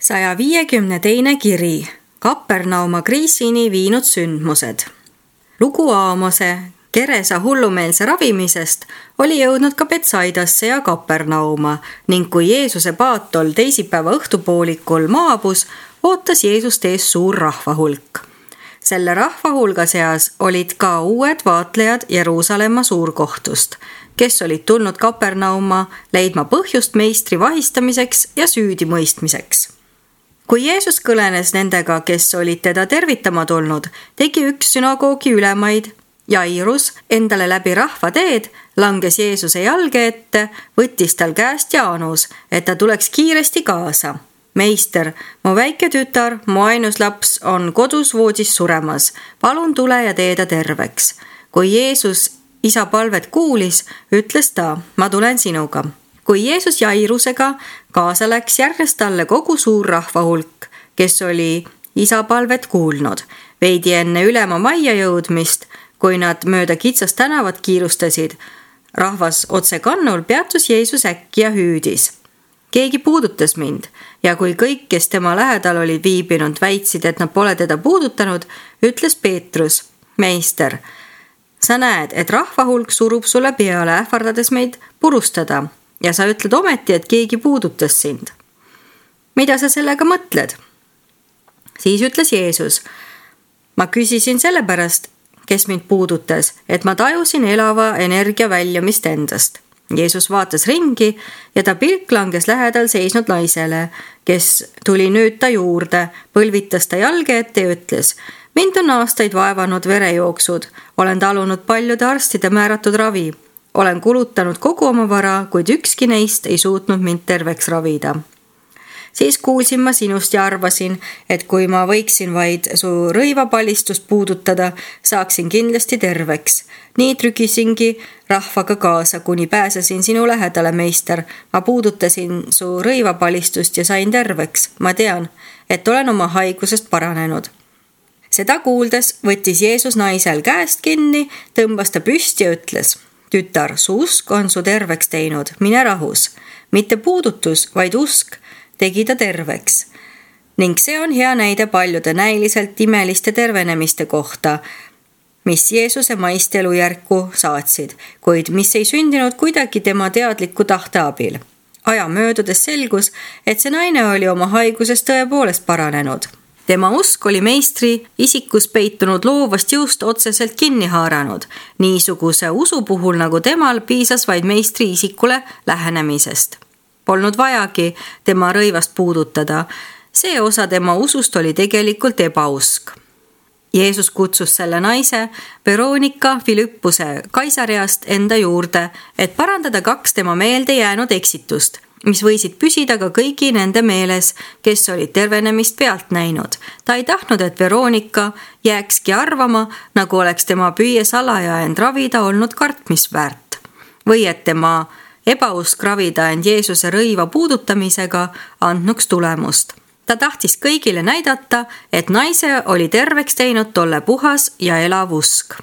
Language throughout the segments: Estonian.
152. kiri. Kapernauma kriisini viinud sündmused. Lugu Aamose, Keresa hullumeelse ravimisest oli jõudnud ka Betsaidasse ja Kapernauma ning kui Jeesuse paatol teisipäeva õhtupoolikul maabus, ootas Jeesust ees suur rahvahulk. Selle rahvahulga seas olid ka uued vaatlejad Jeruusalemma suurkohtust, kes olid tulnud Kapernauma leidma põhjust meistri vahistamiseks ja süüdi mõistmiseks. Kui Jeesus kõlenes nendega, kes olid teda tervitama tulnud, tegi üks sünagoogi ülemaid, Jairus, endale läbi rahva teed, langes Jeesuse jalge ette, võttis tal käest ja anus, et ta tuleks kiiresti kaasa. Meister, mu väike tütar, mu ainus laps on kodus voodis suremas. Palun tule ja tee ta terveks. Kui Jeesus isa palvet kuulis, ütles ta, ma tulen sinuga. Kui Jeesus Jairusega kaasa läks, järgnes talle kogu suur rahvahulk, kes oli isa palvet kuulnud. Veidi enne ülema majja jõudmist, kui nad mööda kitsast tänavat kiirustasid, rahvas otse kannul, peatus Jeesus äkki ja hüüdis. Keegi puudutas mind ja kui kõik, kes tema lähedal olid viibinud, väitsid, et nad pole teda puudutanud, ütles Peetrus, meister, sa näed, et rahvahulk surub sulle peale, ähvardades meid purustada. Ja sa ütled ometi, et keegi puudutas sind. Mida sa sellega mõtled? Siis ütles Jeesus, ma küsisin sellepärast, kes mind puudutas, et ma tajusin elava energia väljumist endast. Jeesus vaatas ringi ja ta pilk langes lähedal seisnud naisele, kes tuli nüüd ta juurde, põlvitas ta jalge ette ja ütles, mind on aastaid vaevanud verejooksud, olen talunud paljude arstide määratud ravi. Olen kulutanud kogu oma vara, kuid ükski neist ei suutnud mind terveks ravida. Siis kuulsin ma sinust ja arvasin, et kui ma võiksin vaid su rõivapallistust puudutada, saaksin kindlasti terveks. Nii trügisingi rahvaga kaasa, kuni pääsesin sinu lähedale, meister. Ma puudutasin su rõivapallistust ja sain terveks. Ma tean, et olen oma haigusest paranenud. Seda kuuldes võttis Jeesus naisel käest kinni, tõmbas ta püsti ja ütles, tütar, su usk on su terveks teinud, mine rahus. Mitte puudutus, vaid usk tegi ta terveks. Ning see on hea näide paljude näiliselt imeliste tervenemiste kohta, mis Jeesuse maist elujärku saatsid, kuid mis ei sündinud kuidagi tema teadliku tahte abil. Aja möödudes selgus, et see naine oli oma haigusest tõepoolest paranenud. Tema usk oli meistri isikus peitunud loovast jõust otseselt kinni haaranud. Niisuguse usu puhul nagu temal piisas vaid meistri isikule lähenemisest. Polnud vajagi tema rõivast puudutada. See osa tema usust oli tegelikult ebausk. Jeesus kutsus selle naise Veronika Filippuse Kaisareast enda juurde, et parandada 2 tema meelde jäänud eksitust, mis võisid püsida ka kõigi nende meeles, kes olid tervenemist pealt näinud. Ta ei tahtnud, et Veronika jääkski arvama, nagu oleks tema püüe salaja end ravida olnud kartmisväärt. Või et tema ebausk ravida end Jeesuse rõiva puudutamisega andnuks tulemust. Ta tahtis kõigile näidata, et naise oli terveks teinud tolle puhas ja elav usk.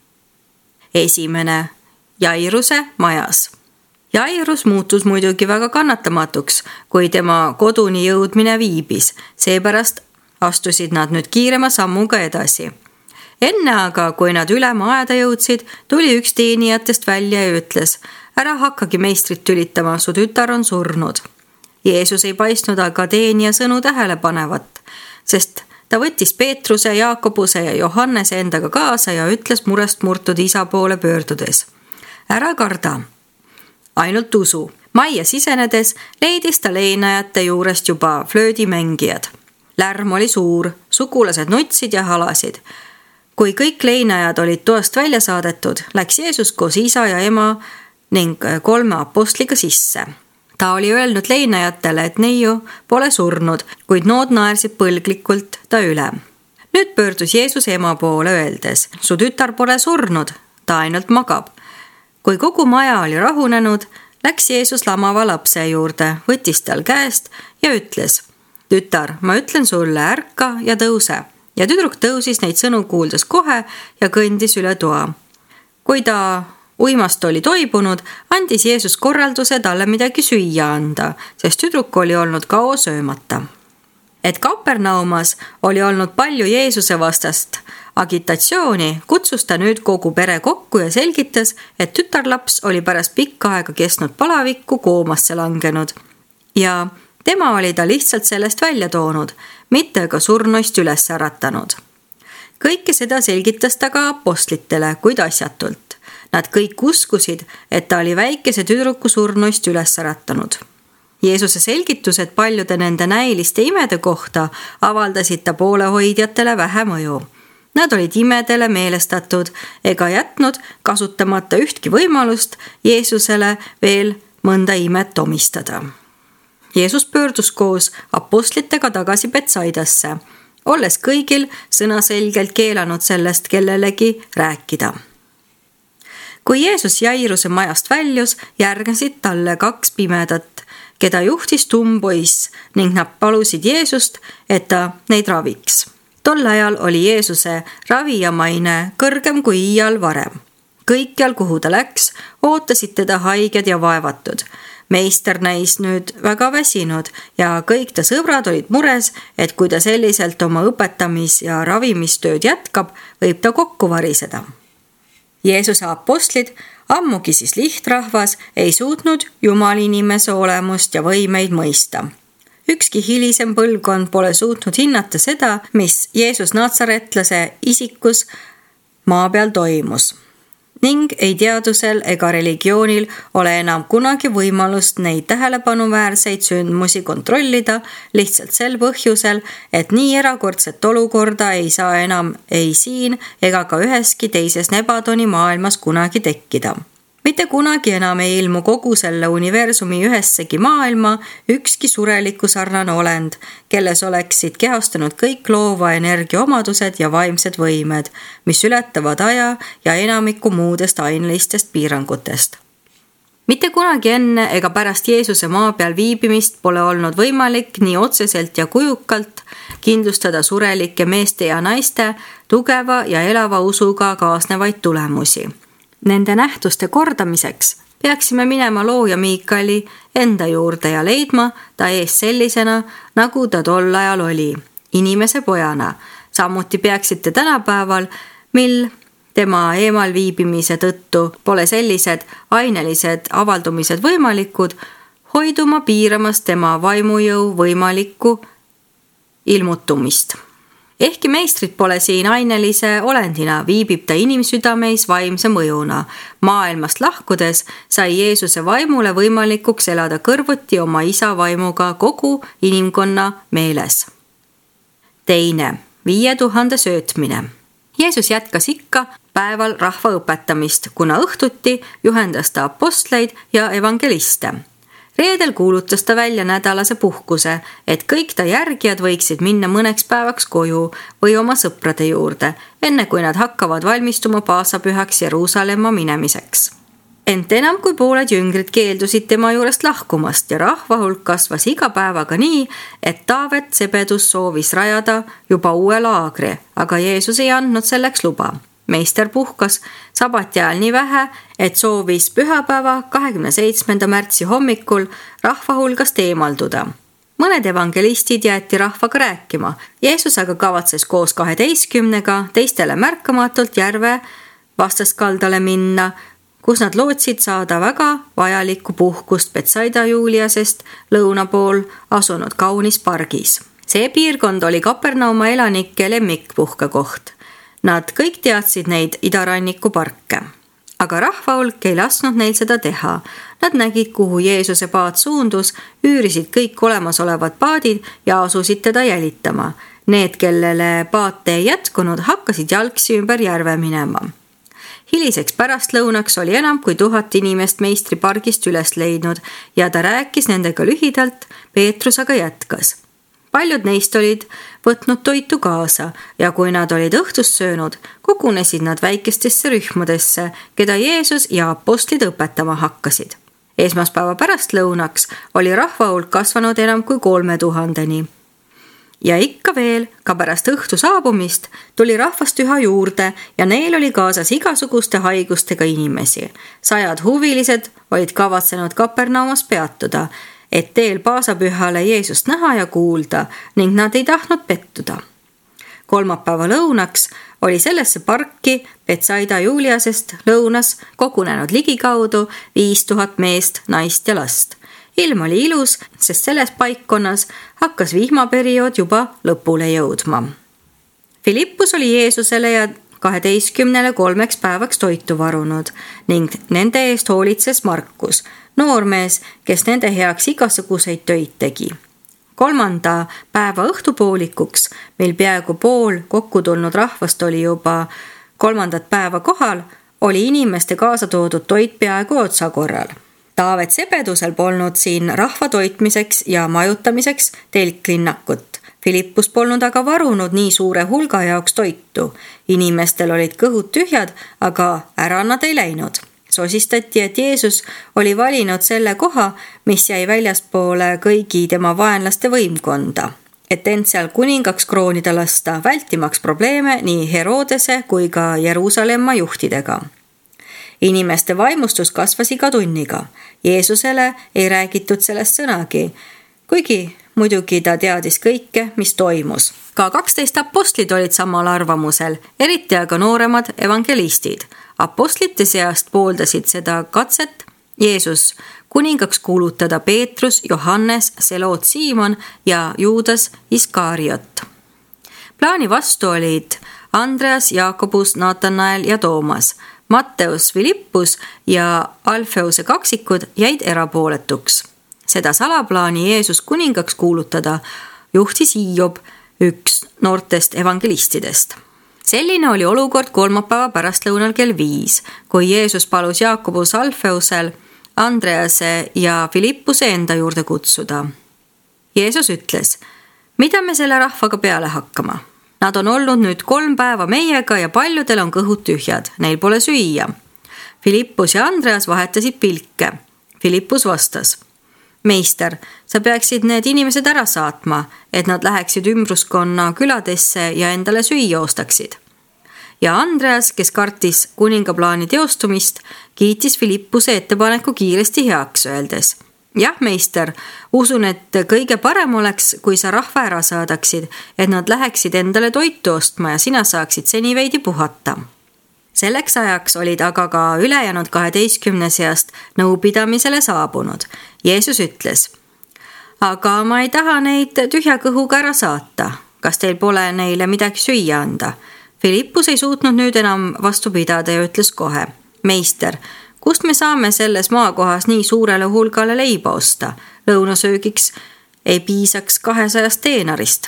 1. Jairuse majas. Jairus muutus muidugi väga kannatamatuks, kui tema koduni jõudmine viibis. Seepärast astusid nad nüüd kiirema sammuga edasi. Enne aga, kui nad ülema aeda jõudsid, tuli üks teenijatest välja ja ütles, ära hakkagi meistrit tülitama, su tütar on surnud. Jeesus ei paistnud aga teenija sõnu tähelepanevat, sest ta võttis Peetruse, Jaakobuse ja Johannese endaga kaasa ja ütles murest murtud isa poole pöördudes. Ära karda. Ainult usu. Majja sisenedes leidis ta leinajate juurest juba flöödimängijad. Lärm oli suur, sugulased nutsid ja halasid. Kui kõik leinajad olid toast välja saadetud, läks Jeesus koos isa ja ema ning 3 apostliga sisse. Ta oli öelnud leinajatele, et neiu pole surnud, kuid nood naersid põlglikult ta üle. Nüüd pöördus Jeesus ema poole öeldes, su tütar pole surnud, ta ainult magab. Kui kogu maja oli rahunenud, läks Jeesus lamava lapse juurde, võttis tal käest ja ütles, tütar, ma ütlen sulle, ärka ja tõuse. Ja tüdruk tõusis neid sõnu kuuldes kohe ja kõndis üle toa. Kui ta uimast oli toibunud, andis Jeesus korralduse talle midagi süüa anda, sest tüdruk oli olnud kaua söömata. Et Kapernaumas oli olnud palju Jeesuse vastast agitatsiooni, kutsus ta nüüd kogu pere kokku ja selgitas, et tütarlaps oli pärast pikka aega kestnud palavikku koomasse langenud ja tema oli ta lihtsalt sellest välja toonud, mitte ka surnuist üles äratanud. Kõike seda selgitas ta ka apostlitele, kuid asjatult. Nad kõik uskusid, et ta oli väikese tüdruku surnuist üles äratanud. Jeesuse selgitused paljude nende näiliste imede kohta avaldasid ta poolehoidjatele vähe mõju. Nad olid imedele meelestatud ega jätnud kasutamata ühtki võimalust Jeesusele veel mõnda imet omistada. Jeesus pöördus koos apostlitega tagasi Betsaidasse, olles kõigil sõnaselgelt keelanud sellest kellelegi rääkida. Kui Jeesus Jairuse majast väljus, järgnesid talle 2 pimedat, keda juhtis tumm poiss ning nad palusid Jeesust, et ta neid raviks. Tol ajal oli Jeesuse ravijamaine kõrgem kui iial varem. Kõikjal, kuhu ta läks, ootasid teda haiged ja vaevatud. Meister näis nüüd väga väsinud ja kõik ta sõbrad olid mures, et kui ta selliselt oma õpetamis- ja ravimistööd jätkab, võib ta kokku variseda. Jeesuse apostlid, ammugi siis lihtrahvas, ei suutnud Jumalinimese olemust ja võimeid mõista. Ükski hilisem põlvkond pole suutnud hinnata seda, mis Jeesus Natsaretlase isikus maa peal toimus. Ning ei teadusel ega religioonil ole enam kunagi võimalust neid tähelepanuväärseid sündmusi kontrollida lihtsalt sel põhjusel, et nii erakordset olukorda ei saa enam ei siin ega ka üheski teises Nebadoni maailmas kunagi tekkida. Mitte kunagi enam ei ilmu kogu selle universumi ühessegi maailma ükski sureliku sarnane olend, kelles oleksid kehastunud kõik loova energia omadused ja vaimsed võimed, mis ületavad aja ja enamiku muudest ainelistest piirangutest. Mitte kunagi enne ega pärast Jeesuse maa peal viibimist pole olnud võimalik nii otseselt ja kujukalt kindlustada surelike meeste ja naiste tugeva ja elava usuga kaasnevaid tulemusi. Nende nähtuste kordamiseks peaksime minema looja Miikali enda juurde ja leidma ta ees sellisena, nagu ta tol ajal oli, inimese pojana. Samuti peaksite tänapäeval, mil tema eemal viibimise tõttu pole sellised ainelised avaldumised võimalikud, hoiduma piiramas tema vaimujõu võimalikku ilmutumist. Ehkki meistrid pole siin ainelise olendina, viibib ta inimsüdameis vaimse mõjuna. Maailmast lahkudes sai Jeesuse vaimule võimalikuks elada kõrvuti oma isa vaimuga kogu inimkonna meeles. 2. 5000 söötmine. Jeesus jätkas ikka päeval rahva õpetamist, kuna õhtuti juhendas ta apostleid ja evangeliste. Reedel kuulutas ta välja nädalase puhkuse, et kõik ta järgijad võiksid minna mõneks päevaks koju või oma sõprade juurde, enne kui nad hakkavad valmistuma paasapühaks Jeruusalemma minemiseks. Ent enam kui pooled jüngrid keeldusid tema juurest lahkumast ja rahva hulk kasvas iga päevaga nii, et Taavet Sebedus soovis rajada juba uue laagri, aga Jeesus ei andnud selleks luba. Meister puhkas sabati ajal nii vähe, et soovis pühapäeva 27. märtsi hommikul rahva hulgast eemalduda. Mõned evangelistid jäeti rahvaga rääkima. Jeesus aga kavatses koos 12 teistele märkamatult järve vastaskaldale minna, kus nad lootsid saada väga vajalikku puhkust Betsaida Juliasest lõuna pool asunud kaunis pargis. See piirkond oli Kapernauma elanike lemmikpuhkekoht. Nad kõik teadsid neid idaranniku parke, aga rahva hulk ei lasknud neil seda teha. Nad nägid, kuhu Jeesuse paat suundus, üürisid kõik olemasolevad paadid ja asusid teda jälitama. Need, kellele paate ei jätkunud, hakkasid jalgsi ümber järve minema. Hiliseks pärastlõunaks oli enam kui 1000 inimest meistripargist üles leidnud ja ta rääkis nendega lühidalt, Peetrus aga jätkas. Paljud neist olid võtnud toitu kaasa ja kui nad olid õhtust söönud, kogunesid nad väikestesse rühmadesse, keda Jeesus ja apostlid õpetama hakkasid. Esmaspäeva pärastlõunaks oli rahva hulk kasvanud enam kui 3000-ni. Ja ikka veel, ka pärast õhtu saabumist, tuli rahvast üha juurde ja neil oli kaasas igasuguste haigustega inimesi. 100 huvilised olid kavatsenud Kapernaumas peatuda, et teel paasapühale Jeesust näha ja kuulda ning nad ei tahtnud pettuda. Kolmapäeva lõunaks oli sellesse parki Betsaida Juliasest lõunas kogunenud ligikaudu 5000 meest, naist ja last. Ilm oli ilus, sest selles paikkonnas hakkas vihmaperiood juba lõpule jõudma. Filippus oli Jeesusele ja 12 päevaks toitu varunud ning nende eest hoolitses Markus, noormees, kes nende heaks igasuguseid töid tegi. 3. päeva õhtupoolikuks, mil peaaegu pool kokku tulnud rahvast oli juba 3. päeva kohal, oli inimeste kaasa toodud toit peaaegu otsakorral. Taavet Sebedusel polnud siin rahva toitmiseks ja majutamiseks telklinnakut. Filippus polnud aga varunud nii suure hulga jaoks toitu. Inimestel olid kõhud tühjad, aga ära nad ei läinud. Sosistati, et Jeesus oli valinud selle koha, mis jäi väljaspoole kõigi tema vaenlaste võimkonda, et end seal kuningaks kroonida lasta, vältimaks probleeme nii Herodese kui ka Jeruusalemma juhtidega. Inimeste vaimustus kasvas iga tunniga. Jeesusele ei räägitud sellest sõnagi, kuigi muidugi ta teadis kõike, mis toimus. Ka 12 apostlit olid samal arvamusel, eriti aga nooremad evangelistid. Apostlite seast pooldasid seda katset Jeesus kuningaks kuulutada Peetrus, Johannes, Seloot Siimon ja Juudas Iskariot. Plaani vastu olid Andreas, Jaakobus, Natanael ja Toomas. Matteus, Filippus ja Alfeuse kaksikud jäid erapooletuks. Seda salaplaani Jeesus kuningaks kuulutada juhtis Hiob, üks noortest evangelistidest. Selline oli olukord kolmapäeva pärastlõunal kell 5, kui Jeesus palus Jaakobus Alfeusel Andrease ja Filippuse enda juurde kutsuda. Jeesus ütles, mida me selle rahvaga peale hakkama? Nad on olnud nüüd 3 päeva meiega ja paljudel on kõhud tühjad, neil pole süüa. Filippus ja Andreas vahetasid pilke. Filippus vastas, meister, sa peaksid need inimesed ära saatma, et nad läheksid ümbruskonna küladesse ja endale süüa ostaksid. Ja Andreas, kes kartis kuningaplaani teostumist, kiitis Filippuse ettepaneku kiiresti heaks öeldes. Jah, meister, usun, et kõige parem oleks, kui sa rahva ära saadaksid, et nad läheksid endale toitu ostma ja sina saaksid seni veidi puhata. Selleks ajaks olid aga ka ülejäänud 12 seast nõupidamisele saabunud. Jeesus ütles, aga ma ei taha neid tühja kõhuga ära saata. Kas teil pole neile midagi süüa anda? Filippus ei suutnud nüüd enam vastu pidada ja ütles kohe, meister, kust me saame selles maakohas nii suurele hulgale leiba osta? Lõunasöögiks ei piisaks 200 teenarist.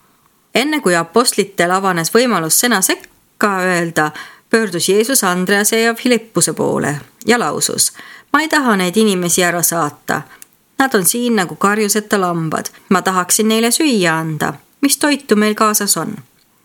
Enne kui apostlitel avanes võimalus sõna sekka öelda, pöördus Jeesus Andrease ja Filippuse poole ja lausus, ma ei taha neid inimesi ära saata. Nad on siin nagu karjuseta lambad. Ma tahaksin neile süüa anda. Mis toitu meil kaasas on?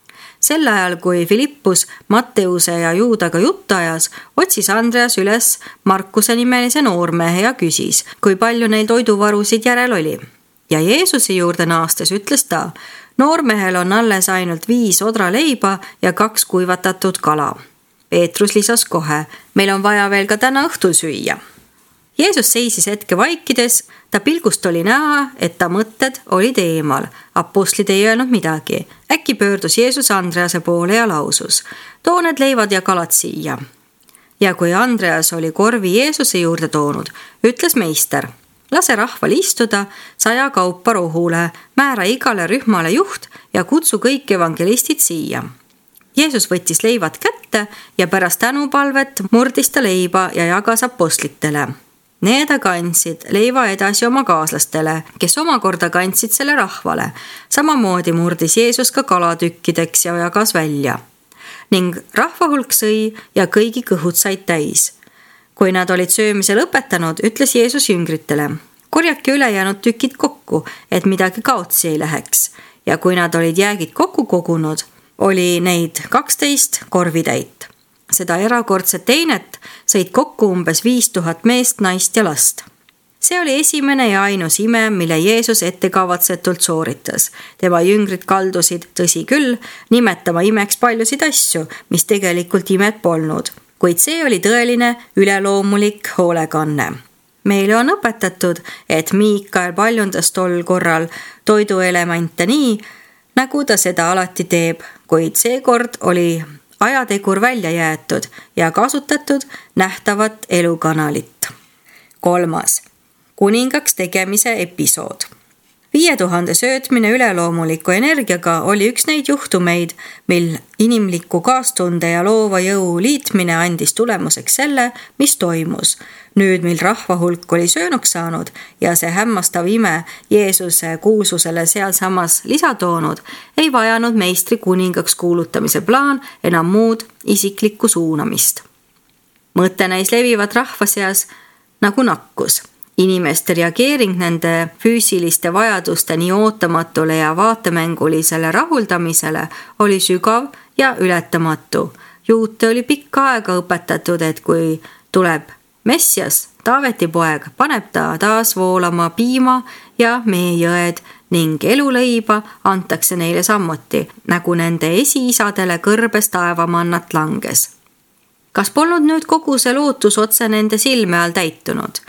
Sel ajal, kui Filippus Matteuse ja Juudaga juttu ajas, otsis Andreas üles Markuse nimelise noormehe ja küsis, kui palju neil toiduvarusid järel oli. Ja Jeesuse juurde naastes ütles ta, noormehel on alles ainult 5 odra leiba ja 2 kuivatatud kala. Peetrus lisas kohe, meil on vaja veel ka täna õhtul süüa. Jeesus seisis hetke vaikides, ta pilgust oli näha, et ta mõtted olid eemal. Apostlid ei öelnud midagi. Äkki pöördus Jeesus Andrease poole ja lausus, too need leivad ja kalad siia. Ja kui Andreas oli korvi Jeesuse juurde toonud, ütles meister, lase rahval istuda 100 kaupa rohule, määra igale rühmale juht ja kutsu kõik evangelistid siia. Jeesus võttis leivad kätte ja pärast tänupalvet murdis ta leiba ja jagas apostlitele. Need aga andsid leiva edasi oma kaaslastele, kes omakorda kandsid selle rahvale. Samamoodi murdis Jeesus ka kalatükkideks ja jagas välja. Ning rahvahulk sõi ja kõigi kõhud said täis. Kui nad olid söömise lõpetanud, ütles Jeesus jüngritele, korjake ülejäänud tükid kokku, et midagi kaotsi ei läheks. Ja kui nad olid jäägid kokku kogunud, oli neid 12 korvitäit. Seda erakordset teinet sõid kokku umbes 5000 meest, naist ja last. See oli esimene ja ainus ime, mille Jeesus ettekavatsetult sooritas. Tema jüngrid kaldusid, tõsi küll, nimetama imeks paljusid asju, mis tegelikult imed polnud. Kuid see oli tõeline üleloomulik hoolekanne. Meile on õpetatud, et Miikael paljundas tol korral toiduelemente nii, nagu ta seda alati teeb, kuid seekord oli ajategur välja jäetud ja kasutatud nähtavat elukanalit. 3. Kuningaks tegemise episood. 5000 söötmine üleloomuliku energiaga oli üks neid juhtumeid, mil inimliku kaastunde ja loova jõu liitmine andis tulemuseks selle, mis toimus. Nüüd, mil rahva hulk oli söönuks saanud ja see hämmastav ime Jeesuse kuulsusele sealsamas lisa toonud, ei vajanud meistri kuningaks kuulutamise plaan enam muud isiklikku suunamist. Mõte näis levivat rahva seas nagu nakkus. Inimeste reageering nende füüsiliste vajaduste nii ootamatule ja vaatemängulisele rahuldamisele oli sügav ja ületamatu. Juute oli pikka aega õpetatud, et kui tuleb Messias, Taaveti poeg, paneb ta taas voolama piima ja meejõed ning eluleiba antakse neile samuti, nagu nende esiisadele kõrbes taevamannat langes. Kas polnud nüüd kogu see lootus otse nende silme all täitunud?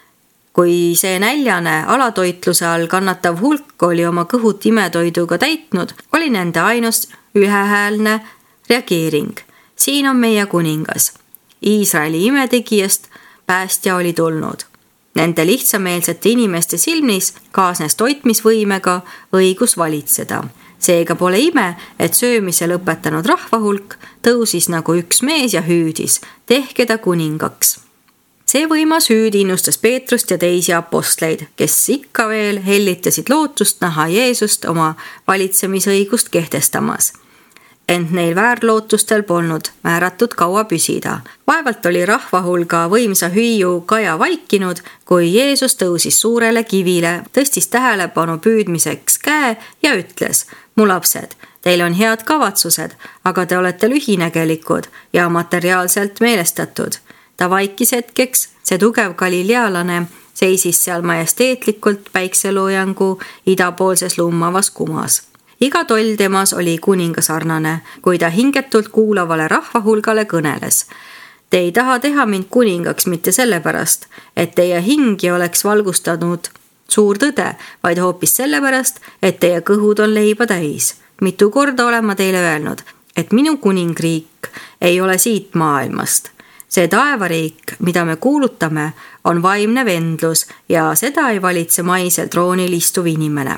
Kui see näljane alatoitluse all kannatav hulk oli oma kõhut imetoiduga täitnud, oli nende ainus ühehäälne reageering. Siin on meie kuningas. Iisraeli imetegijast päästja oli tulnud. Nende lihtsameelsete inimeste silmis kaasnes toitmisvõimega õigus valitseda. Seega pole ime, et söömise lõpetanud rahvahulk tõusis nagu üks mees ja hüüdis, tehke ta kuningaks. See võimas hüüd innustas Peetrust ja teisi apostleid, kes ikka veel hellitasid lootust näha Jeesust oma valitsemisõigust kehtestamas. Ent neil väärlootustel polnud määratud kaua püsida. Vaevalt oli rahvahulga võimsa hüüu kaja vaikinud, kui Jeesus tõusis suurele kivile, tõstis tähelepanu püüdmiseks käe ja ütles, mu lapsed, teil on head kavatsused, aga te olete lühinägelikud ja materiaalselt meelestatud. Ta vaikis hetkeks, see tugev galilealane seisis seal majesteetlikult päikseloojangu idapoolses lummavas kumas. Iga toll temas oli kuninga sarnane, kui ta hingetult kuulavale rahvahulgale kõneles. Te ei taha teha mind kuningaks mitte sellepärast, et teie hingi oleks valgustanud suur tõde, vaid hoopis sellepärast, et teie kõhud on leiba täis. Mitu korda olen ma teile öelnud, et minu kuningriik ei ole siit maailmast. See taevariik, mida me kuulutame, on vaimne vendlus ja seda ei valitse maisel troonil istuv inimene.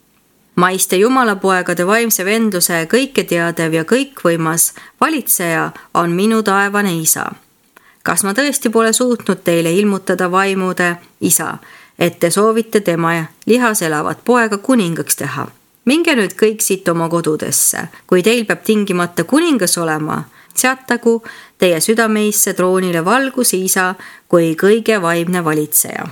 Maiste jumalapoegade vaimse vendluse kõike teadev ja kõikvõimas valitseja on minu taevane isa. Kas ma tõesti pole suutnud teile ilmutada vaimude isa, et te soovite tema lihas elavat poega kuningaks teha? Minge nüüd kõik siit oma kodudesse, kui teil peab tingimata kuningas olema, seatagu teie südameisse troonile valgus isa kui kõige vaimne valitseja.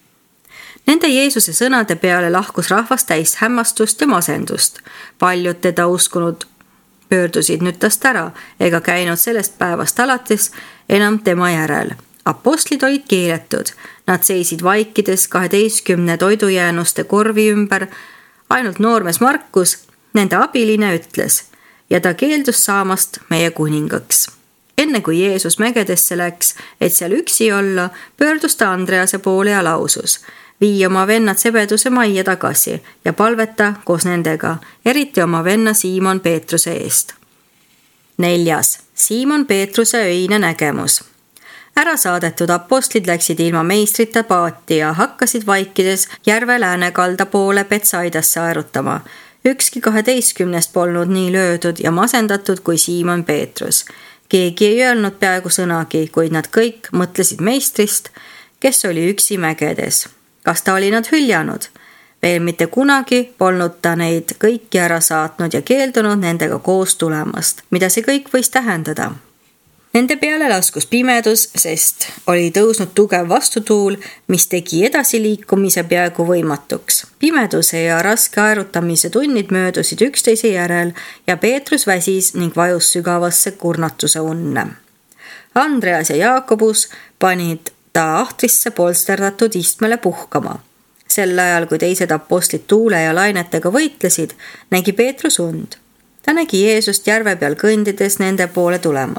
Nende Jeesuse sõnade peale lahkus rahvas täis hämmastust ja masendust. Paljud teda uskunud pöördusid nüüd tast ära ega käinud sellest päevast alates enam tema järel. Apostlid olid keeletud. Nad seisid vaikides 12 toidujäänuste korvi ümber. Ainult noormees Markus, nende abiline, ütles ja ta keeldus saamast meie kuningaks. Enne kui Jeesus mägedesse läks, et seal üksi olla, pöördus ta Andrease poole ja lausus: vii oma vennad Sebeduse majja tagasi ja palveta koos nendega, eriti oma venna Siimon Peetruse eest. 4. Siimon Peetruse öine nägemus. Ära saadetud apostlid läksid ilma meistrita paati ja hakkasid vaikides järve läänekalda poole Betsaidasse aerutama. Ükski 12 polnud nii löödud ja masendatud kui Siimon Peetrus. Keegi ei öelnud peaaegu sõnagi, kuid nad kõik mõtlesid meistrist, kes oli üksi mägedes. Kas ta oli nad hüljanud? Veel mitte kunagi polnud ta neid kõiki ära saatnud ja keeldunud nendega koos tulemast. Mida see kõik võis tähendada? Nende peale laskus pimedus, sest oli tõusnud tugev vastutuul, mis tegi edasiliikumise peaaegu võimatuks. Pimeduse ja raske aerutamise tunnid möödusid üksteise järel ja Peetrus väsis ning vajus sügavasse kurnatuse unne. Andreas ja Jaakobus panid ta ahtrisse polsterdatud istmele puhkama. Sel ajal, kui teised apostlid tuule ja lainetega võitlesid, nägi Peetrus und. Ta nägi Jeesust järve peal kõndides nende poole tulemas.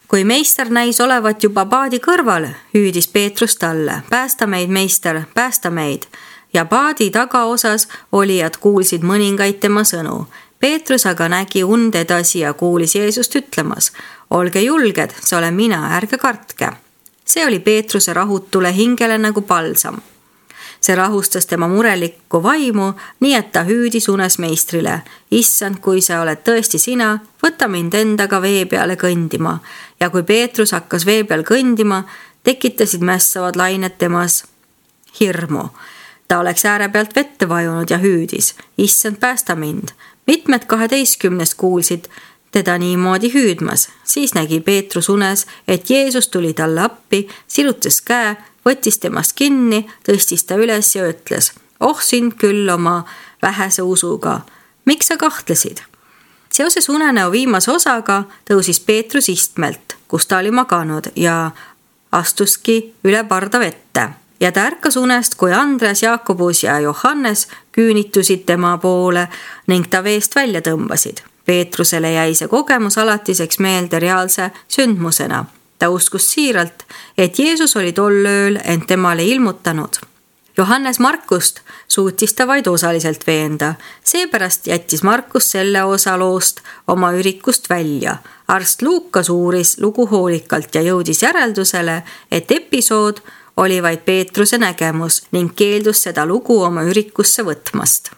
kui meister näis olevat juba paadi kõrval, hüüdis Peetrus talle: "Päästa meid, meister, päästa meid!" Ja paadi tagaosas olijad kuulsid mõningaid tema sõnu. Peetrus aga nägi und edasi ja kuulis Jeesust ütlemas: "Olge julged, see olen mina, ärge kartke." See oli Peetruse rahutule hingele nagu palsam. See rahustas tema murelikku vaimu, nii et ta hüüdis unes meistrile: "Issand, kui sa oled tõesti sina, võta mind endaga vee peale kõndima." Ja kui Peetrus hakkas vee peal kõndima, tekitasid mässavad lained temas hirmu. Ta oleks ääre pealt vette vajunud ja hüüdis: "Issand, päästa mind." Mitmed 12 kuulsid teda niimoodi hüüdmas. Siis nägi Peetrus unes, et Jeesus tuli talle appi, silutas käe, võttis temast kinni, tõstis ta üles ja ütles: "Oh sind küll oma vähese usuga, miks sa kahtlesid?" Seoses unenäo viimase osaga tõusis Peetrus istmelt, kus ta oli maganud, ja astuski üle parda vette. Ja ta ärkas unest, kui Andreas, Jaakobus ja Johannes küünitusid tema poole ning ta veest välja tõmbasid. Peetrusele jäi see kogemus alatiseks meelde reaalse sündmusena. Ta uskus siiralt, et Jeesus oli tol ööl end temale ilmutanud. Johannes Markust suutis ta vaid osaliselt veenda. Seepärast jättis Markus selle osa loost oma ürikust välja. Arst Luukas uuris lugu hoolikalt ja jõudis järeldusele, et episood oli vaid Peetruse nägemus ning keeldus seda lugu oma ürikusse võtmast.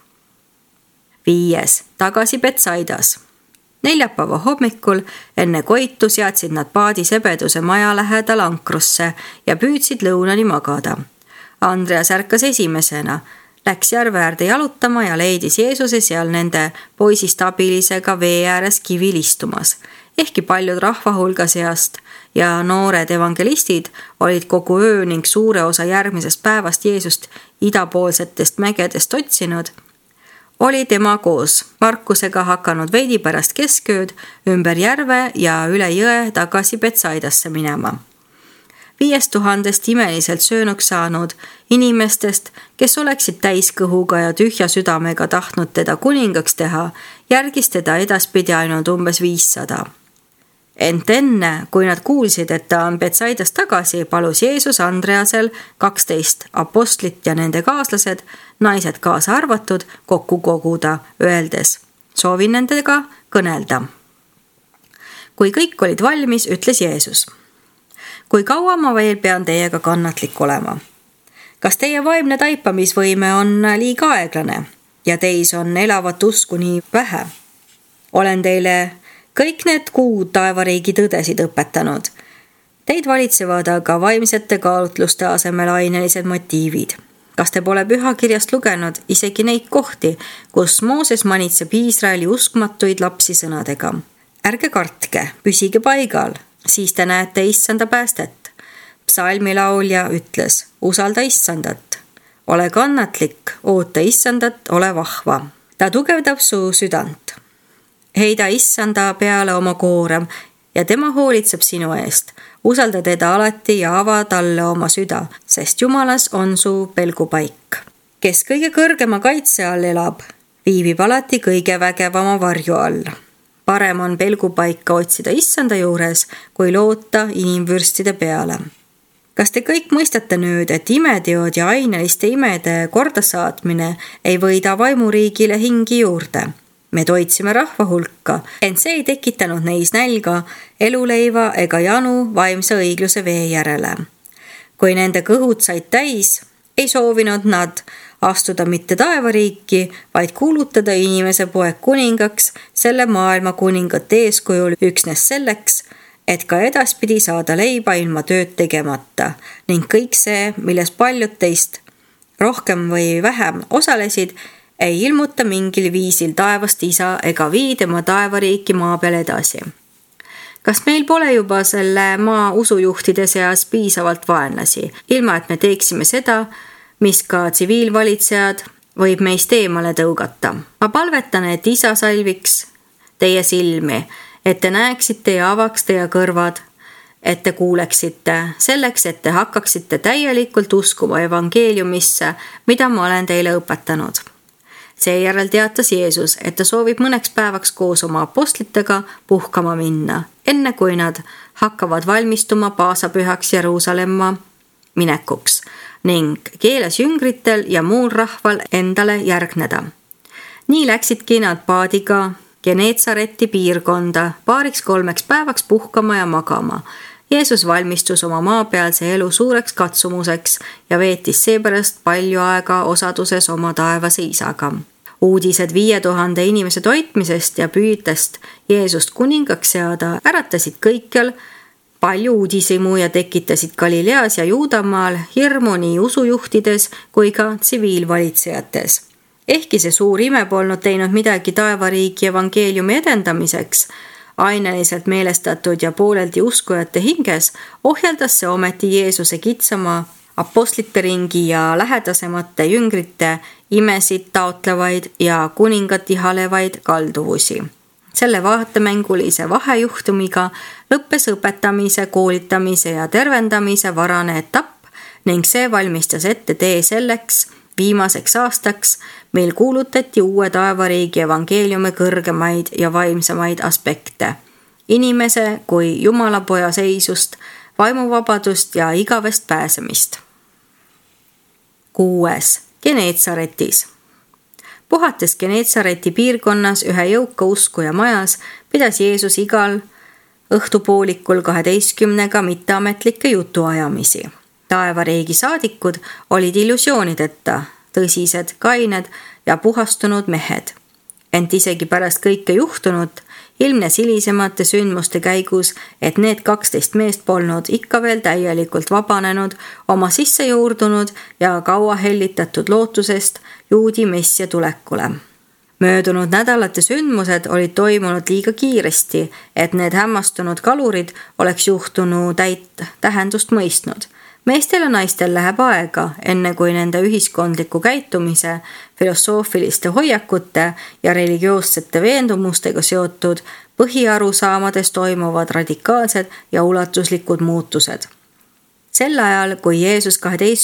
5. Tagasi Betsaidas. Neljapäeva hommikul enne koitu seadsid nad paadi sebeduse maja lähedal ankrusse ja püüdsid lõunani magada. Andreas ärkas esimesena, läks järve äärde jalutama ja leidis Jeesuse seal nende poisist abilisega vee ääres kivil istumas. Ehkki paljud rahva hulga seast ja noored evangelistid olid kogu öö ning suure osa järgmisest päevast Jeesust idapoolsetest mägedest otsinud, oli tema koos Markusega hakanud veidi pärast keskööd ümber järve ja üle jõe tagasi Betsaidasse minema. 5000 imeliselt söönuks saanud inimestest, kes oleksid täiskõhuga ja tühja südamega tahtnud teda kuningaks teha, järgis teda edaspidi ainult umbes 500. Ent enne, kui nad kuulsid, et ta on Betsaidas tagasi, palus Jeesus Andreasel 12 apostlit ja nende kaaslased, naised kaasa arvatud, kokku koguda, öeldes: "Soovin nendega kõnelda." Kui kõik olid valmis, ütles Jeesus: "Kui kaua ma veel pean teiega kannatlik olema? Kas teie vaimne taipamisvõime on liiga aeglane ja teis on elavat usku nii vähe? Olen teile kõik need kuud taevariigi tõdesid õpetanud. Teid valitsevad aga vaimsete kaalutluste asemel ainelised motiivid. Kas te pole pühakirjast lugenud isegi neid kohti, kus Mooses manitseb Iisraeli uskmatuid lapsi sõnadega? Ärge kartke, püsige paigal, siis te näete issanda päästet. Psalmilaulja ütles: usalda issandat. Ole kannatlik, oota issandat, ole vahva. Ta tugevdab su südant. Heida issanda peale oma koorem ja tema hoolitseb sinu eest. Usalda teda alati ja ava talle oma süda, sest Jumalas on su pelgupaik. Kes kõige kõrgema kaitse all elab, viibib alati kõige vägevama varju all. Parem on pelgupaika otsida issanda juures, kui loota inimvürstide peale. Kas te kõik mõistate nüüd, et imeteod ja aineliste imede kordasaatmine ei võida vaimuriigile hingi juurde? Me toitsime rahva hulka, ent see ei tekitanud neis nälga, eluleiva ega janu vaimse õigluse vee järele. Kui nende kõhud said täis, ei soovinud nad astuda mitte taevariiki, vaid kuulutada inimese poeg kuningaks selle maailma kuningate eeskujul üksnes selleks, et ka edaspidi saada leiba ilma tööd tegemata ning kõik see, milles paljud teist rohkem või vähem osalesid, ei ilmuta mingil viisil taevast isa ega vii tema taevariiki maa peal edasi. Kas meil pole juba selle maa usujuhtide seas piisavalt vaenlasi, ilma et me teeksime seda, mis ka tsiviilvalitsejad võib meist eemale tõugata? Ma palvetan, et isa salviks teie silmi, et te näeksite ja avaks teie kõrvad, et te kuuleksite, selleks, et te hakkaksite täielikult uskuma evangeeliumisse, mida ma olen teile õpetanud. Seejärel teatas Jeesus, et ta soovib mõneks päevaks koos oma apostlitega puhkama minna, enne kui nad hakkavad valmistuma paasapühaks Jeruusalemma minekuks ning keeles jüngritel ja muul rahval endale järgneda. Nii läksidki nad paadiga Geneetsareti piirkonda 2-3 päevaks puhkama ja magama. Jeesus valmistus oma maapealse elu suureks katsumuseks ja veetis seepärast palju aega osaduses oma taevase isaga. Uudised 5000 inimese toitmisest ja püüdest Jeesust kuningaks seada äratasid kõikjal palju uudishimu ja tekitasid Galileas ja Juudamaal hirmu nii usujuhtides kui ka tsiviilvalitsejates. Ehkki see suur ime polnud teinud midagi taevariigi evangeeliumi edendamiseks, aineliselt meelestatud ja pooleldi uskujate hinges, ohjeldas see ometi Jeesuse kitsama apostlite ringi ja lähedasemate jüngrite imesid taotlevaid ja kuningat ihalevaid kalduvusi. Selle vaatemängulise vahejuhtumiga lõppes õpetamise, koolitamise ja tervendamise varane etapp ning see valmistas ette tee selleks viimaseks aastaks, mil kuulutati uue taevariigi evangeeliumi kõrgemaid ja vaimsamaid aspekte. Inimese kui Jumalapoja seisust, vaimuvabadust ja igavest pääsemist. 6. Geneetsaretis. Puhates Geneetsareti piirkonnas ühe jõuka uskuja majas pidas Jeesus igal õhtupoolikul 12 mitteametlikke jutuajamisi. Taevariigi saadikud olid illusioonideta, tõsised, kained ja puhastunud mehed. Ent isegi pärast kõike juhtunut ilmnes hilisemate sündmuste käigus, et need 12 meest polnud ikka veel täielikult vabanenud oma sisse juurdunud ja kaua hellitatud lootusest juudi messia tulekule. Möödunud nädalate sündmused olid toimunud liiga kiiresti, et need hämmastunud kalurid oleks juhtunu täit tähendust mõistnud. Meestel ja naistel läheb aega, enne kui nende ühiskondliku käitumise, filosoofiliste hoiakute ja religioossete veendumustega seotud põhiarusaamades toimuvad radikaalsed ja ulatuslikud muutused. Sel ajal, kui Jeesus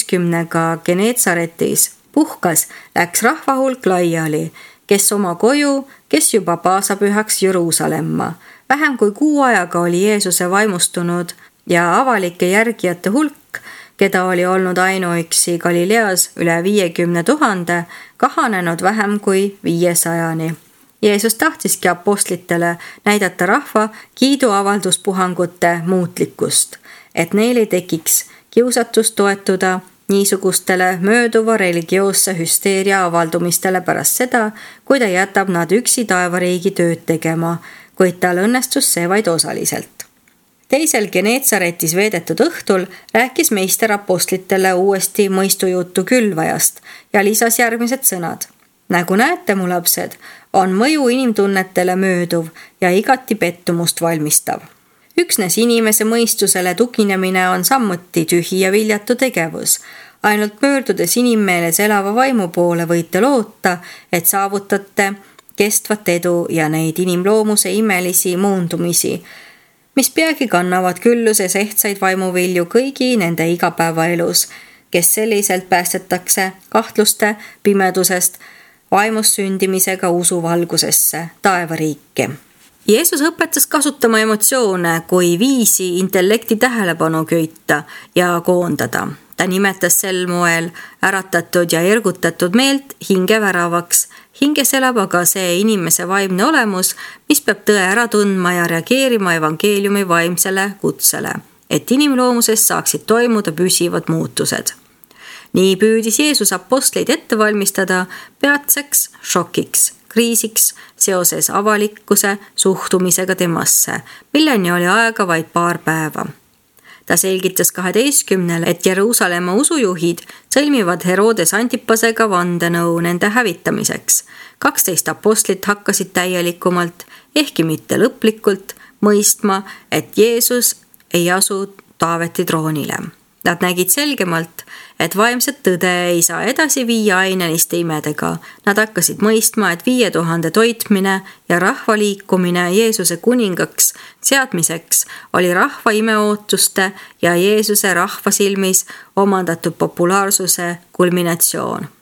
12 Geneetsaretis puhkas, läks rahvahulk laiali, kes oma koju, kes juba paasapühaks Jeruusalemma. Vähem kui 6 ajaga oli Jeesuse vaimustunud ja avalike järgijate hulk, keda oli olnud ainuüksi Galileas üle 50 000, kahanenud vähem kui 500-ni. Jeesus tahtiski apostlitele näidata rahva kiiduavalduspuhangute muutlikkust, et neil ei tekiks kiusatust toetuda niisugustele mööduva religioosse hüsteeria avaldumistele pärast seda, kui ta jätab nad üksi taevariigi tööd tegema, kuid tal õnnestus see vaid osaliselt. Teisel Geneetsaretis veedetud õhtul rääkis meister apostlitele uuesti mõistujuttu külvajast ja lisas järgmised sõnad. Nagu näete, mu lapsed, on mõju inimtunnetele mööduv ja igati pettumust valmistav. Üksnes inimese mõistusele tuginemine on samuti tühi ja viljatu tegevus. Ainult möödudes inimmeeles elava vaimu poole võite loota, et saavutate kestvat edu ja neid inimloomuse imelisi muundumisi, mis peagi kannavad külluses ehtsaid vaimuvilju kõigi nende igapäevaelus, kes selliselt päästetakse kahtluste pimedusest vaimust sündimisega usuvalgusesse, taevariiki. Jeesus õpetas kasutama emotsioone kui viisi intellekti tähelepanu köita ja koondada. Ta nimetas sel moel äratatud ja ergutatud meelt hingeväravaks. Hinges elab aga see inimese vaimne olemus, mis peab tõe ära tundma ja reageerima evangeeliumi vaimsele kutsele, et inimloomuses saaksid toimuda püsivad muutused. Nii püüdis Jeesus apostleid ette valmistada peatseks šokiks, kriisiks seoses avalikkuse suhtumisega temasse, milleni oli aega vaid paar päeva. Ta selgitas 12, et Jeruusalemma usujuhid sõlmivad Herodes Antipasega vandenõu nende hävitamiseks. 12 apostlit hakkasid täielikumalt, ehkki mitte lõplikult, mõistma, et Jeesus ei asu Taaveti troonile. Nad nägid selgemalt, et vaimset tõde ei saa edasi viia aineliste imedega. Nad hakkasid mõistma, et 5000 toitmine ja rahva liikumine Jeesuse kuningaks seadmiseks oli rahva imeootuste ja Jeesuse rahva silmis omandatud populaarsuse kulminatsioon.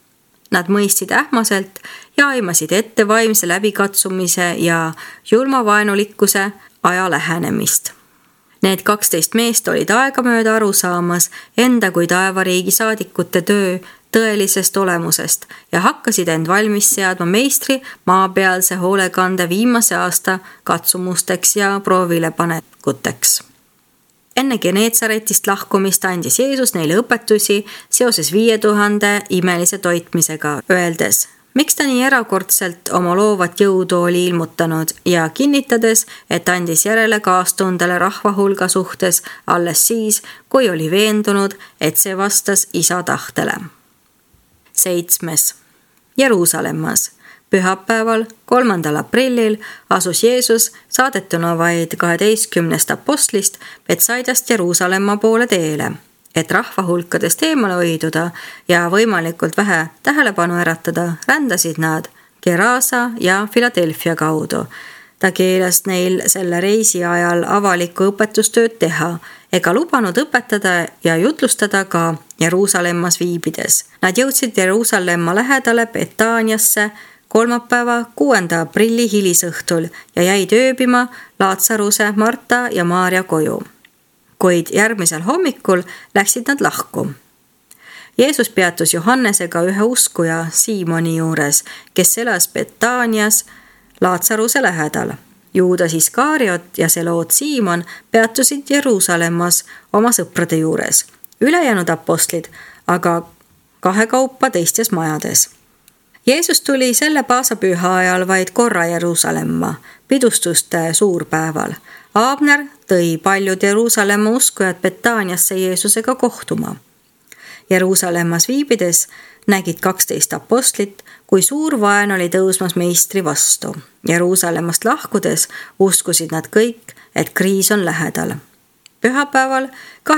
Nad mõistsid ähmaselt ja aimasid ette vaimse läbikatsumise ja julmavaenulikkuse aja lähenemist. Need 12 meest olid aegamööda aru saamas enda kui taevariigi saadikute töö tõelisest olemusest ja hakkasid end valmis seadma meistri maapealse hoolekande viimase aasta katsumusteks ja proovilepanekuteks. Enne Geneetsaretist lahkumist andis Jeesus neile õpetusi seoses 5000 imelise toitmisega, öeldes, miks ta nii erakordselt oma loovat jõudu oli ilmutanud ja kinnitades, et andis järele kaastundele rahva hulga suhtes alles siis, kui oli veendunud, et see vastas Isa tahtele. 7. Jeruusalemmas. Pühapäeval, 3. aprillil asus Jeesus saadetuna vaid 12 apostlist Betsaidast Jeruusalemma poole teele, et rahva hulkadest eemale hoiduda ja võimalikult vähe tähelepanu äratada, rändasid nad Gerasa ja Philadelphia kaudu. Ta keelas neil selle reisi ajal avalikku õpetustööd teha ega lubanud õpetada ja jutlustada ka Jeruusalemmas viibides. Nad jõudsid Jeruusalemma lähedale Betaaniasse kolmapäeva 6. aprilli hilisõhtul ja jäid ööbima Laatsaruse, Marta ja Maarja koju. Kuid järgmisel hommikul läksid nad lahku. Jeesus peatus Johannesega ühe uskuja Siimoni juures, kes elas Betaanias Laatsaruse lähedal. Juudas Iskariot ja Seloot Siimon peatusid Jeruusalemmas oma sõprade juures. Ülejäänud apostlid aga kahekaupa teistes majades. Jeesus tuli selle paasapüha ajal vaid korra Jeruusalemma, pidustuste suurpäeval. Abner tõi paljud Jeruusalemma uskujad Betaaniasse Jeesusega kohtuma. Jeruusalemmas viibides nägid 12 apostlit, kui suur vaen oli tõusmas meistri vastu. Jeruusalemmast lahkudes uskusid nad kõik, et kriis on lähedal. Pühapäeval,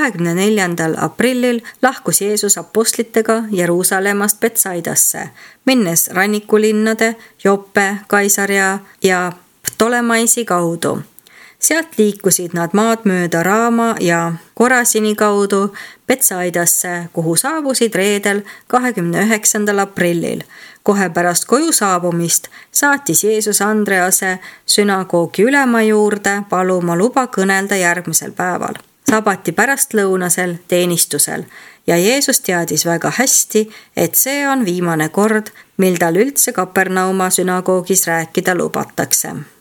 24. aprillil lahkus Jeesus apostlitega Jeruusalemmast Betsaidasse, minnes rannikulinnade Joppe, Kaisaria ja Ptolemaisi kaudu. Sealt liikusid nad maad mööda Raama ja Korasini kaudu Betsaidasse, kuhu saabusid reedel 29. aprillil. Kohe pärast koju saabumist saatis Jeesus Andrease sünagoogi ülema juurde paluma luba kõnelda järgmisel päeval, sabati pärastlõunasel teenistusel ja Jeesus teadis väga hästi, et see on viimane kord, mil tal üldse Kapernauma sünagoogis rääkida lubatakse.